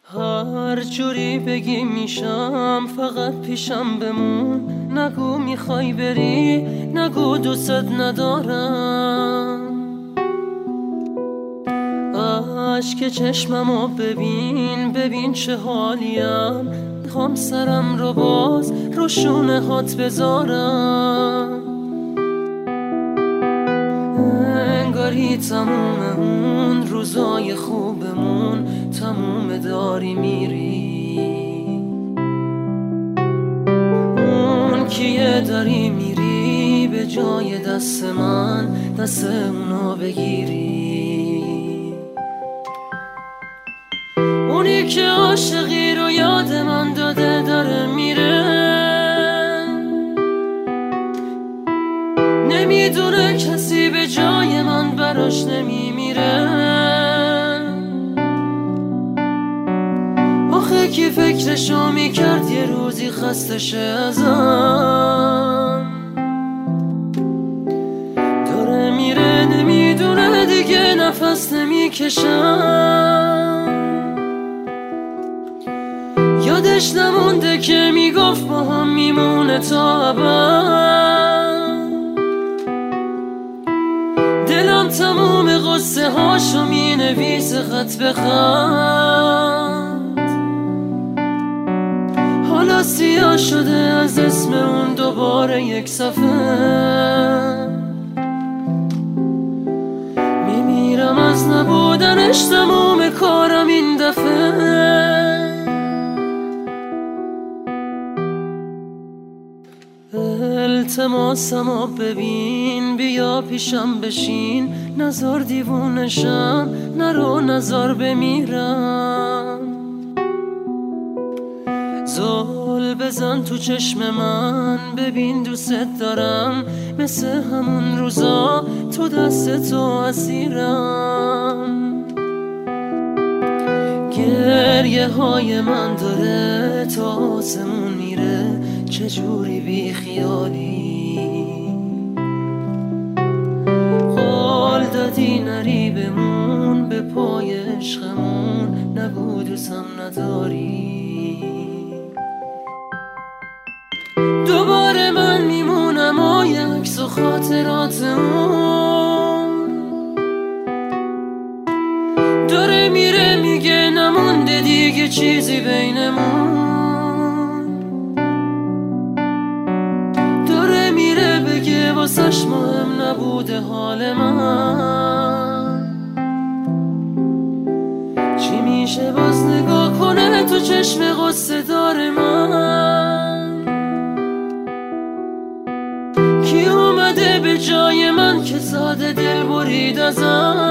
هر جوری بگی میشم، فقط پیشم بمون. نگو میخوای بری، نگو دوست ندارم. اشک چشممو ببین، ببین چه حالیم. میخوام سرم رو باز رو شونه هات بذارم. انگاری تموم اون روزای خوبمون تموم داری میری. اون کیه داری میری به جای دست من دست اونو بگیری. اونی که عاشقی رو یاد من داده داره میره. نمیدونه کسی به جای من براش نمیمیره. آخه کی فکرشو میکرد یه روزی خسته شه ازم. داره میره نمیدونه دیگه نفس نمیکشم. یادش نمونده که میگفت با هم میمونه تا ابد. دلم تموم قصه هاشو مینویسه خط به خط. حالا سیاه شده از اسم اون دوباره یک صفحه. میمیرم از نبودنش، تموم کارم این دفعه. التماسمو ببین، بیا پیشم بشین. نزار دیوونشم، نرو نزار بمیرم. زل بزن تو چشم من، ببین دوست دارم. مثل همون روزا تو دست تو اسیرم. گریه های من داره تا آسمون میره. چجوری بی خیالی قول دادی نری بمون به پای عشقمون. نگو دوستم نداری. دوباره من میمونم و یه عکس و خاطراتمون. داره میره میگه نمونده دیگه چیزی بینمون. داره میره بگه واسش مهم نبوده حال من. چی میشه باز نگاه کنه تو چشم غصه دار من. کی اومده به جای من که ساده دل برید ازم.